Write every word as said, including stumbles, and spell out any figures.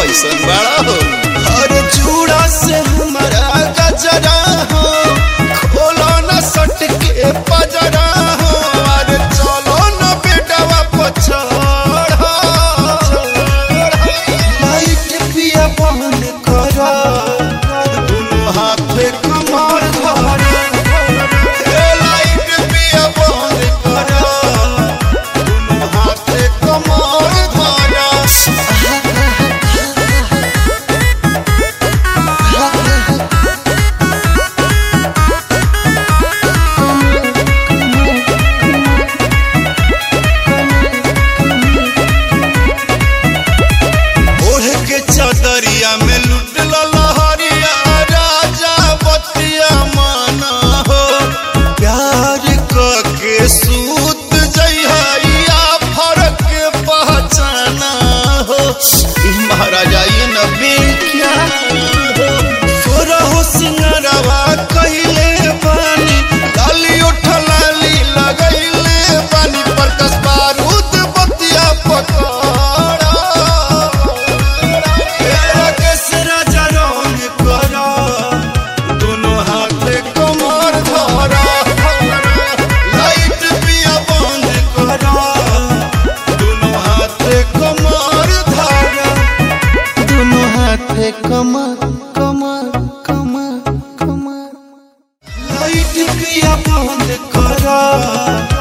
कैसन बड़ा हो। अरे चूड़ा से हमारा गजरा हो, खोलो न सट के पजरा हो। अरे चलो न बेटवा पछड़, लाइट पिया बंद करा, दोनों हाथ पे कमर धरा। लाइट पिया बंद करा, दोनों हाथ पे कमर धरा। चदरिया में लुट लहरिया, राजा बतिया माना हो। प्यार के सूत जइया, फर्क पहचाना हो। महाराजा ये नबी क्या हो, तोरा हो सिंगरवा कहिले बानी, लाली उठलाली लगैले बानी। पर कस बारूद बतिया पकड़ा, कमर कमर कमर कमर। लाइट पिया बंद करा।